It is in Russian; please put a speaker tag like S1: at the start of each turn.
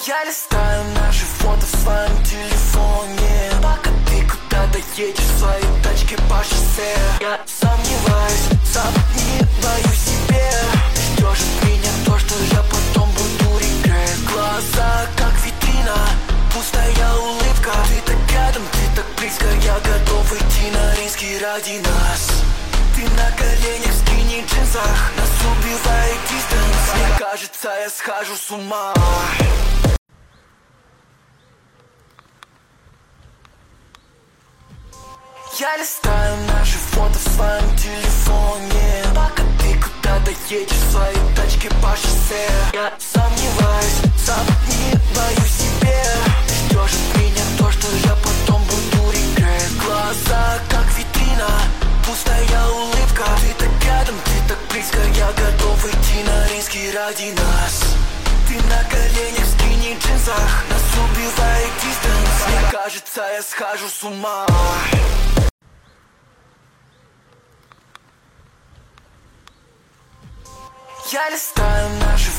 S1: Я листаю наши фото в своем телефоне, пока ты куда-то едешь в своей тачке по шоссе. Я сомневаюсь в себе. Ждешь от меня то, что я потом буду регрет. Глаза как витрина, пустая улыбка. Ты так рядом, ты так близко. Я готов идти на риски ради нас. Ты на коленях в скини-джинсах, нас убивает дистанс. Мне кажется, я схожу с ума. Я листаю наши фото в своем телефоне, пока ты куда-то едешь в своей тачке по шоссе. Я сомневаюсь в себе. Ждешь от меня то, что я потом буду регрет. Глаза как витрина, пустая улыбка. Ты так рядом, ты так близко. Я готов идти на риски ради нас. Ты на коленях в скини-джинсах, нас убивает дистанс. Мне кажется, я схожу с ума. Я листаю наши